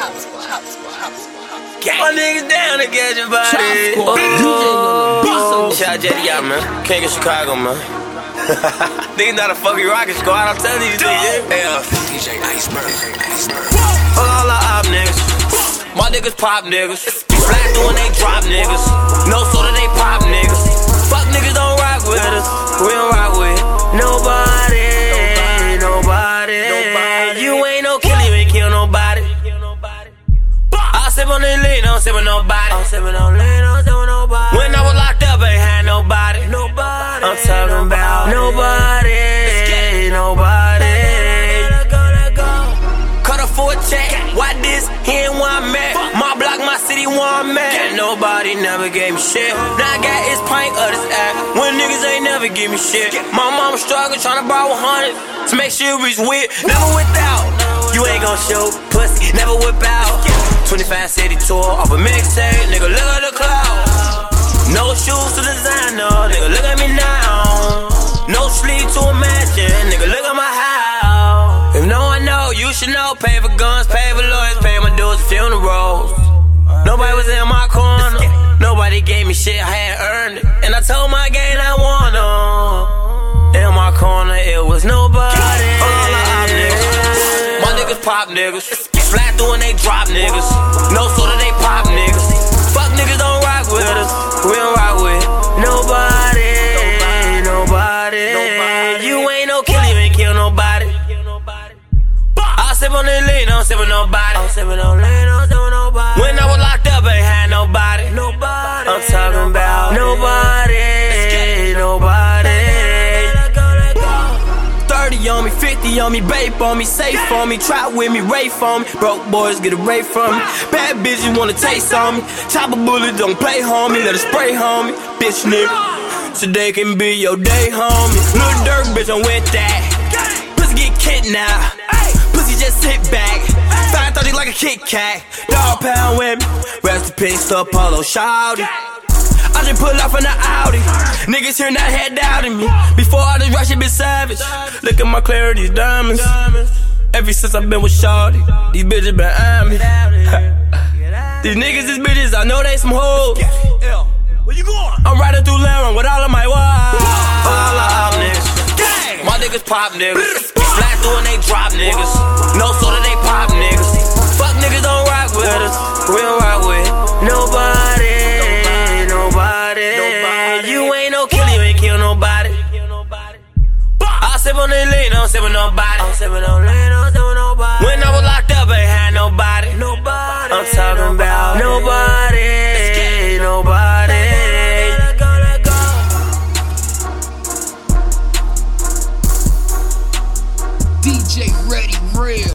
My niggas down to get your body. Shout out Jetty out, man. King of Chicago, man. Niggas not a fucking rocket squad, I'm telling you, niggas. Yeah. DJ Iceberg. Fuck all the op niggas. My niggas pop niggas. Flat through when they drop niggas. No soda, they pop niggas. Fuck niggas don't rock with us. We don't rock with nobody. You ain't no killer, you ain't kill nobody. I sip on the lean, don't sip with nobody. When I was locked up, I ain't had nobody. I'm talking about nobody. Cut her for a check. Why this? He ain't where I'm at. My block, my city, where I'm at. Nobody never gave me shit. Now I got his pint of this act. When niggas ain't never give me shit. My mama struggling, tryna borrow 100 to make sure it's with. Never without. You ain't gon' show pussy, never whip out. 25 city tour off a mixtape, nigga, look at the cloud. No shoes to designer, nigga, look at me now. No sleep to a mansion, nigga, look at my house. If no one know, you should know. Pay for guns, pay for lawyers, pay my dues and funerals. Nobody was in my corner, nobody gave me shit, I had earned it. And I told my gang I won them. In my corner, it was nobody. My niggas pop niggas. Flat through when they drop niggas. No soda, they pop niggas. Fuck niggas don't rock with us. We don't rock with nobody. You ain't no killer, you ain't kill nobody. I sip on the lean, don't sip with nobody. When I was locked up, I ain't had nobody. I'm talking about nobody. 30 on me, 50 on me, babe on me, safe on me, trap with me, rafe on me. Broke boys get away from me. Bad bitches wanna taste on me. Chop a bullet, don't play homie, let it spray homie. Bitch nigga, today can be your day homie. Lil' Durk bitch, I'm with that. Pussy get kidnapped, pussy just sit back. 530 like a Kit Kat. Dog pound with me, rest in peace to Apollo Shawty. I just pull off in the Audi. Niggas here not head doubting me. Before all this rush, it been savage. Look at my clarity, these diamonds. Ever since I've been with Shawty, these bitches been on me. These niggas, these bitches, I know they some hoes. Where you going? I'm riding through Laron with all of my wives. All the op niggas. My niggas pop niggas. Flat through when they drop niggas. No soda, they pop niggas. Fuck niggas don't rock with us. We don't rock with nobody. You ain't no killer, you ain't kill nobody. I sip on the lean, don't sip with nobody. When I was locked up, I ain't had nobody. I'm talking about nobody. DJ Ready Real.